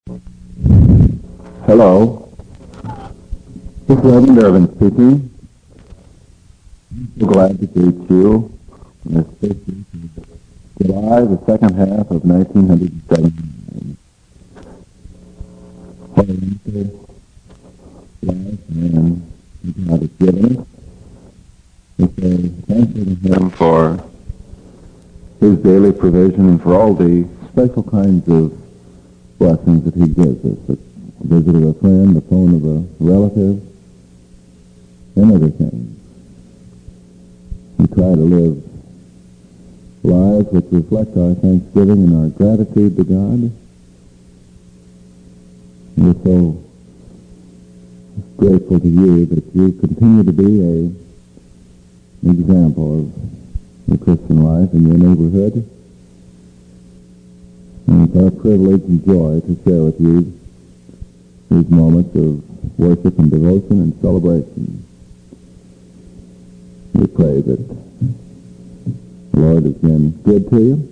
Hello, this is Reverend Irvin speaking. I'm so glad to greet you on this first week of July, the second half of 1979. What a wonderful life and God has given us. We say thank you to Him for His daily provision and for all the special kinds of blessings that He gives us. The visit of a friend, the phone of a relative, and other things. We try to live lives which reflect our thanksgiving and our gratitude to God. We're so grateful to you that you continue to be an example of the Christian life in your neighborhood. And it's our privilege and joy to share with you these moments of worship and devotion and celebration. We pray that the Lord has been good to you,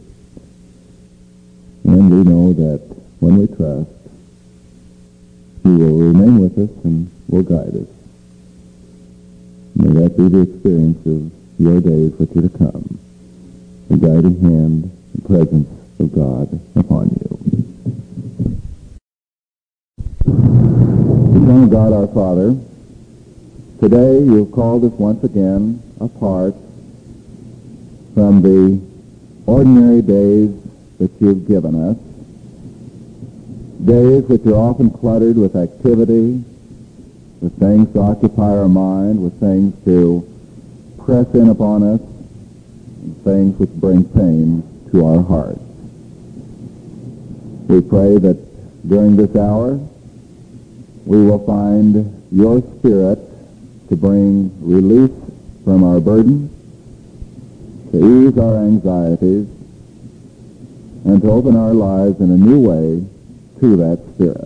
and we know that when we trust, He will remain with us and will guide us. May that be the experience of your days which are to come, the guiding hand and presence of God upon you. Eternal God, our Father, today you have called us once again apart from the ordinary days that you have given us, days which are often cluttered with activity, with things to occupy our mind, with things to press in upon us, and things which bring pain to our hearts. We pray that during this hour we will find your Spirit to bring relief from our burdens, to ease our anxieties, and to open our lives in a new way to that Spirit.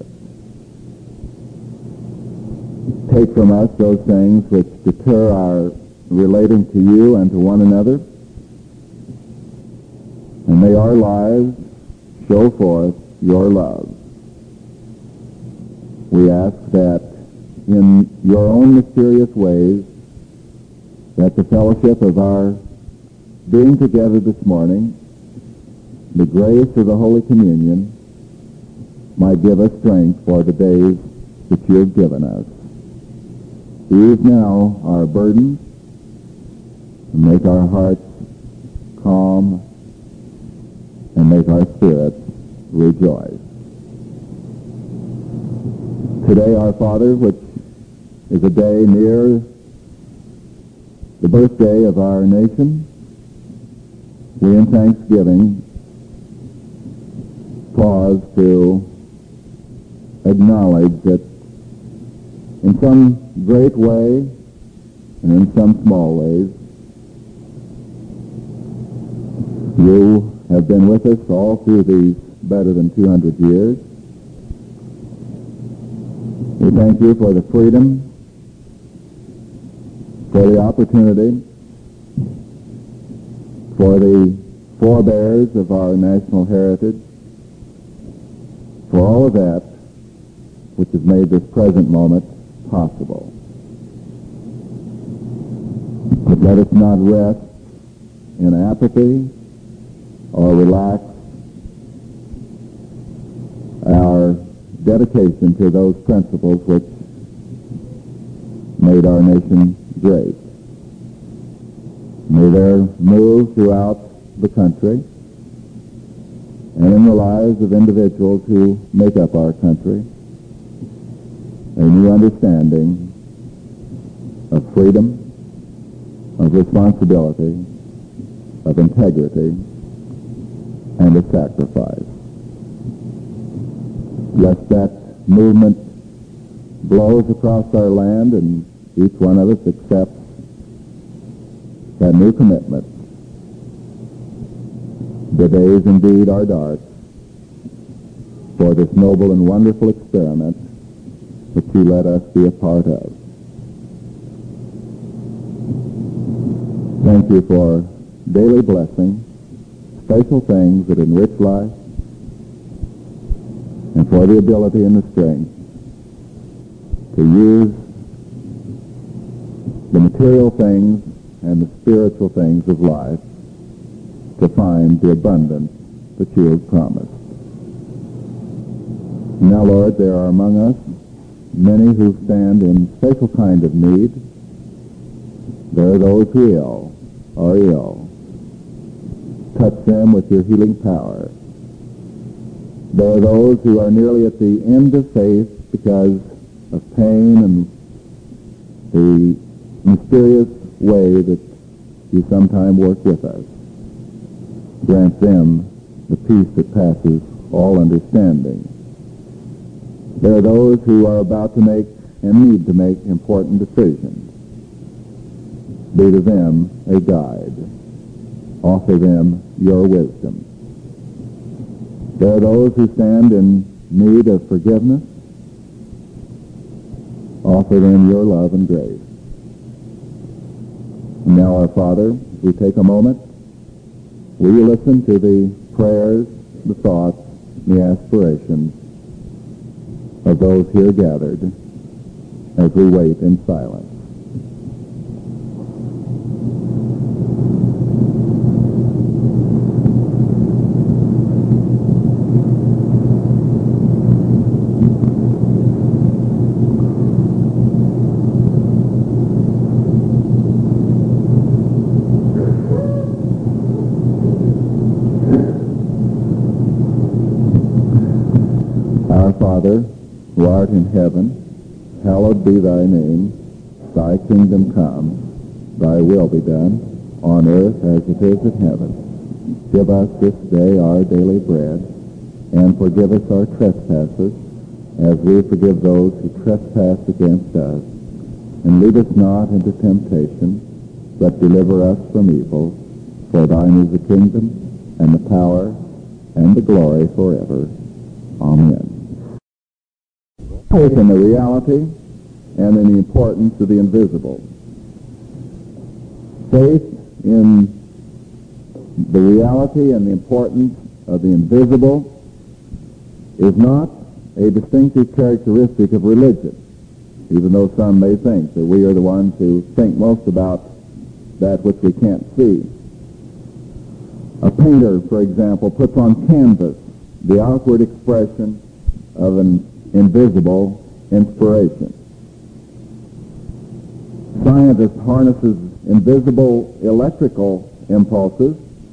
Take from us those things which deter our relating to you and to one another, and may our lives show forth your love. We ask that in your own mysterious ways, that the fellowship of our being together this morning, the grace of the Holy Communion, might give us strength for the days that you have given us. Ease now our burdens, and make our hearts calm, and make our spirits rejoice. Today, our Father, which is a day near the birthday of our nation, we in thanksgiving pause to acknowledge that in some great way and in some small ways, you have been with us all through these better than 200 years. We thank you for the freedom, for the opportunity, for the forebears of our national heritage, for all of that which has made this present moment possible. But let us not rest in apathy or relax our dedication to those principles which made our nation great. May there move throughout the country and in the lives of individuals who make up our country a new understanding of freedom, of responsibility, of integrity, and of sacrifice. Let that movement blows across our land and each one of us accepts that new commitment. The days indeed are dark for this noble and wonderful experiment that you let us be a part of. Thank you for daily blessing, special things that enrich life, and for the ability and the strength to use the material things and the spiritual things of life to find the abundance that you have promised. Now, Lord, there are among us many who stand in special kind of need. There are those who are ill. Touch them with your healing power. There are those who are nearly at the end of faith because of pain and the mysterious way that you sometimes work with us. Grant them the peace that passes all understanding. There are those who are about to make and need to make important decisions. Be to them a guide. Offer them your wisdom. There are those who stand in need of forgiveness. Offer them your love and grace. And now, our Father, we take a moment. Will you listen to the prayers, the thoughts, the aspirations of those here gathered as we wait in silence? Our Father, who art in heaven, hallowed be thy name. Thy kingdom come, thy will be done, on earth as it is in heaven. Give us this day our daily bread, and forgive us our trespasses, as we forgive those who trespass against us. And lead us not into temptation, but deliver us from evil. For thine is the kingdom, and the power, and the glory forever. Amen. Faith in the reality and in the importance of the invisible. Faith in the reality and the importance of the invisible is not a distinctive characteristic of religion, even though some may think that we are the ones who think most about that which we can't see. A painter, for example, puts on canvas the outward expression of an invisible inspiration. Scientist harnesses invisible electrical impulses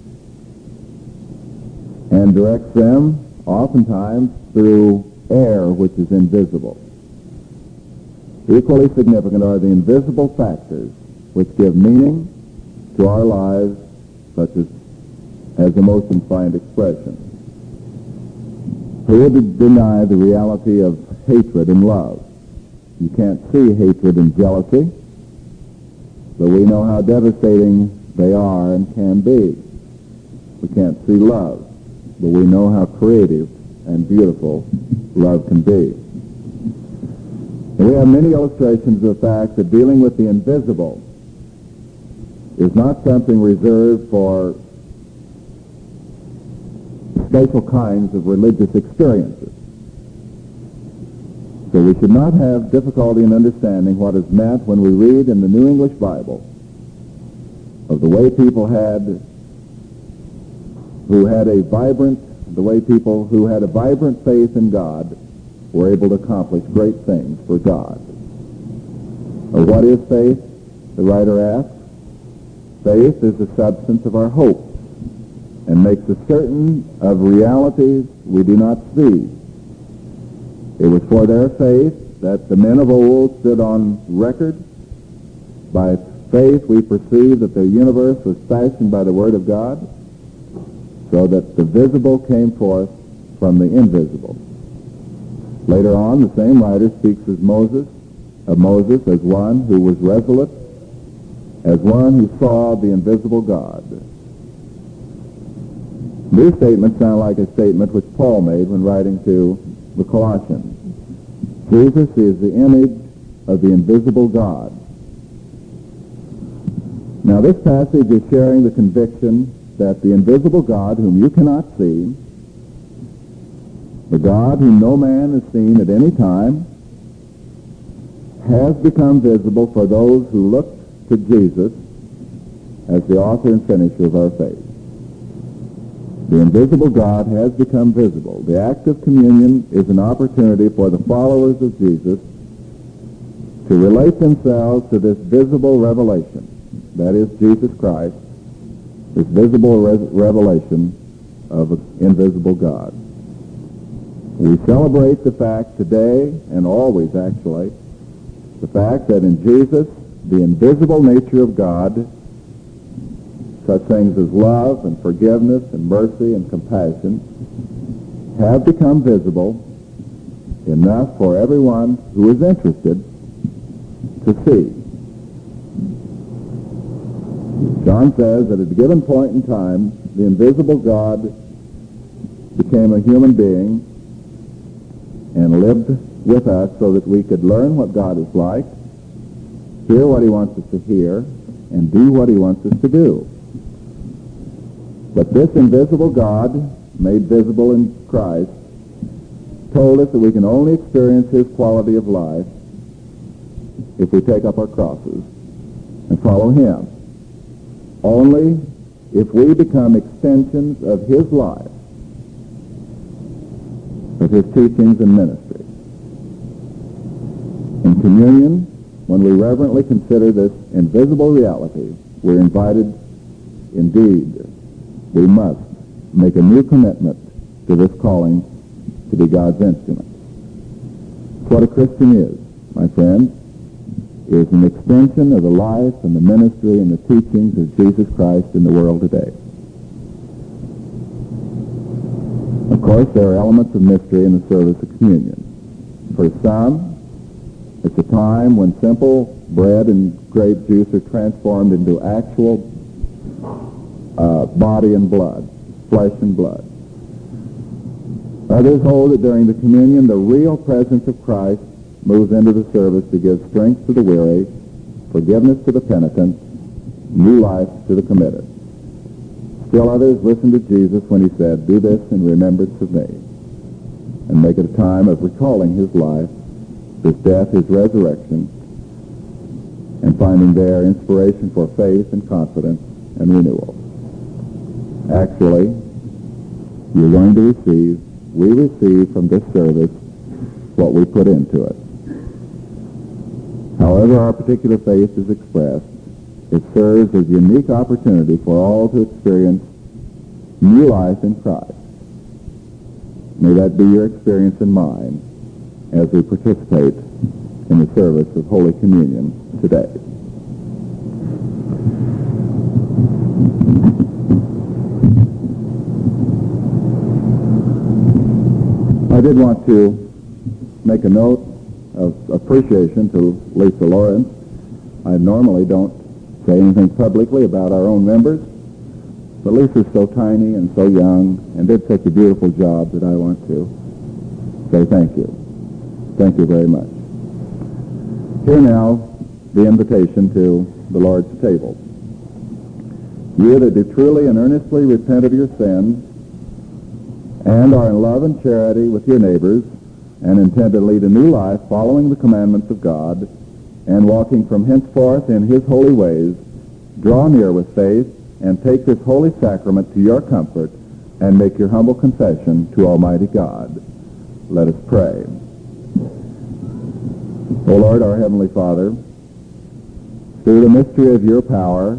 and directs them oftentimes through air which is invisible. Equally significant are the invisible factors which give meaning to our lives, such as emotion find expression. Who would deny the reality of hatred and love? You can't see hatred and jealousy, but we know how devastating they are and can be. We can't see love, but we know how creative and beautiful love can be. And we have many illustrations of the fact that dealing with the invisible is not something reserved for special kinds of religious experiences. So we should not have difficulty in understanding what is meant when we read in the New English Bible of the way people who had a vibrant faith in God were able to accomplish great things for God. What is faith? The writer asks. Faith is the substance of our hope and makes us certain of realities we do not see. It was for their faith that the men of old stood on record. By faith we perceive that the universe was fashioned by the Word of God, so that the visible came forth from the invisible. Later on, the same writer speaks of Moses as one who was resolute, as one who saw the invisible God. These statements sound like a statement which Paul made when writing to the Colossians. Jesus is the image of the invisible God. Now, this passage is sharing the conviction that the invisible God, whom you cannot see, The God whom no man has seen at any time has become visible for those who look to Jesus as the author and finisher of our faith. The invisible God has become visible. The act of communion is an opportunity for the followers of Jesus to relate themselves to this visible revelation, that is Jesus Christ, this visible revelation of an invisible God. We celebrate the fact today, and always actually, the fact that in Jesus, the invisible nature of God, such things as love and forgiveness and mercy and compassion, have become visible enough for everyone who is interested to see. John says that at a given point in time, the invisible God became a human being and lived with us so that we could learn what God is like, hear what he wants us to hear, and do what he wants us to do. But this invisible God, made visible in Christ, told us that we can only experience his quality of life if we take up our crosses and follow him. Only if we become extensions of his life, of his teachings and ministry. In communion, when we reverently consider this invisible reality, we're invited, indeed, we must make a new commitment to this calling to be God's instrument. What a Christian is, my friend, is an extension of the life and the ministry and the teachings of Jesus Christ in the world today. Of course, there are elements of mystery in the service of communion. For some, it's a time when simple bread and grape juice are transformed into actual body and blood, flesh and blood. Others hold that during the communion, the real presence of Christ moves into the service to give strength to the weary, forgiveness to the penitent, new life to the committed. Still others listen to Jesus when he said, "Do this in remembrance of me," and make it a time of recalling his life, his death, his resurrection, and finding there inspiration for faith and confidence and renewal. Actually, you're going to receive, we receive from this service what we put into it. However our particular faith is expressed, it serves as a unique opportunity for all to experience new life in Christ. May that be your experience and mine as we participate in the service of Holy Communion today. I did want to make a note of appreciation to Lisa Lawrence. I normally don't say anything publicly about our own members, but Lisa's so tiny and so young and did such a beautiful job that I want to say thank you. Thank you very much. Here now, the invitation to the Lord's table. You that do truly and earnestly repent of your sins and are in love and charity with your neighbors and intend to lead a new life following the commandments of God and walking from henceforth in his holy ways, draw near with faith and take this holy sacrament to your comfort and make your humble confession to Almighty God. Let us pray. O Lord, our Heavenly Father, through the mystery of your power,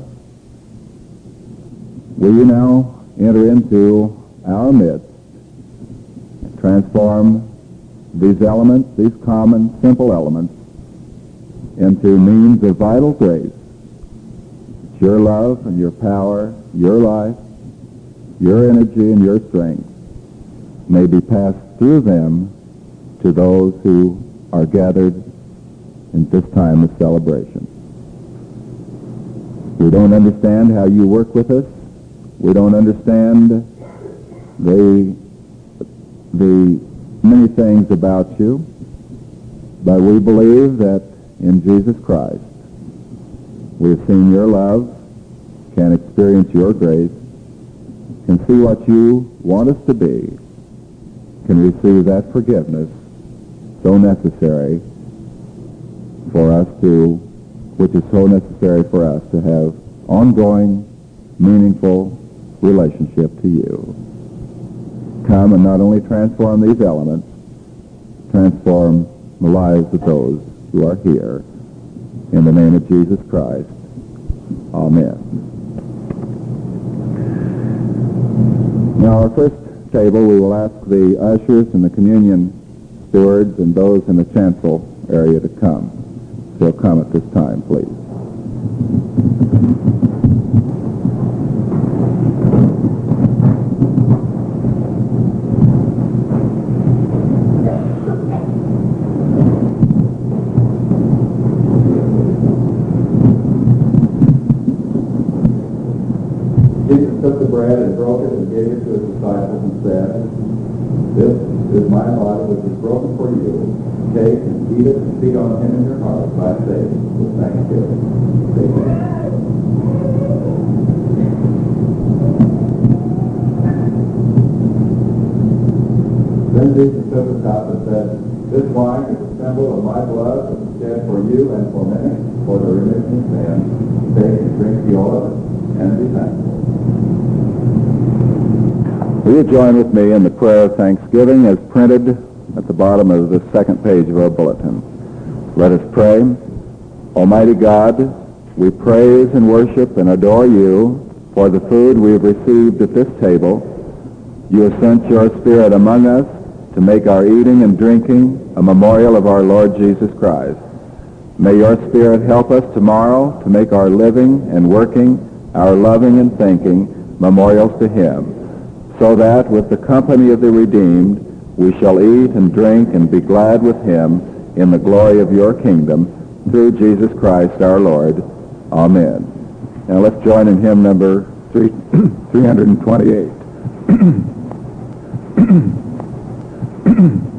will you now enter into our midst, transform these elements, these common, simple elements, into means of vital grace. Your love and your power, your life, your energy and your strength may be passed through them to those who are gathered in this time of celebration. We don't understand how you work with us. We don't understand the many things about you, but we believe that in Jesus Christ we have seen your love, can experience your grace, can see what you want us to be, can receive that forgiveness so necessary for us to, which is so necessary for us to have ongoing, meaningful relationship to you. Come and not only transform these elements, transform the lives of those who are here. In the name of Jesus Christ. Amen. Now, our first table, we will ask the ushers and the communion stewards and those in the chancel area to come. So come at this time, please. Jesus took the bread and broke it and gave it to his disciples and said, "This is my body which is broken for you. Take and eat it and feed on him in your heart by faith with thanksgiving." Amen. Then Jesus took the cup and said, "This wine is a symbol of my blood that is shed for you and for many for the remission of sins. Take and drink the oil of it and be thankful." Will you join with me in the prayer of thanksgiving as printed at the bottom of the second page of our bulletin? Let us pray. Almighty God, we praise and worship and adore you for the food we have received at this table. You have sent your Spirit among us to make our eating and drinking a memorial of our Lord Jesus Christ. May your Spirit help us tomorrow to make our living and working, our loving and thinking memorials to him, so that with the company of the redeemed we shall eat and drink and be glad with him in the glory of your kingdom, through Jesus Christ our Lord. Amen. Now let's join in hymn number 328.